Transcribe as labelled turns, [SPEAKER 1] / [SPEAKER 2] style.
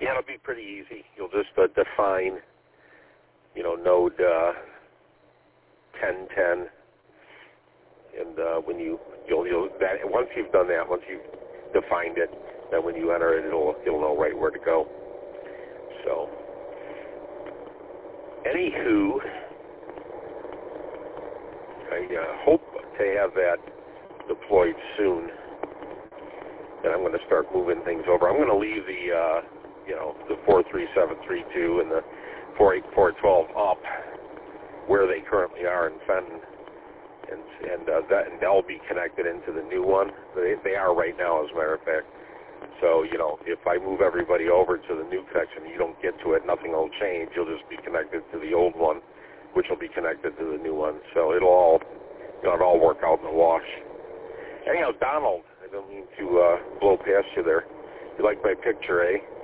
[SPEAKER 1] Yeah, it'll be pretty easy. You'll just define, node 1010, and when you'll once you've done that, once you've defined it, then when you enter it, it'll know right where to go. So, anywho, I hope to have that deployed soon. And I'm going to start moving things over. I'm going to leave the, the 43732 and the 48412 up where they currently are in Fenton, and they'll be connected into the new one. They are right now, as a matter of fact. So, if I move everybody over to the new connection, you don't get to it, nothing will change. You'll just be connected to the old one, which will be connected to the new one. So it'll all work out in the wash. Anyhow, Donald, I don't mean to blow past you there. You like my picture, eh?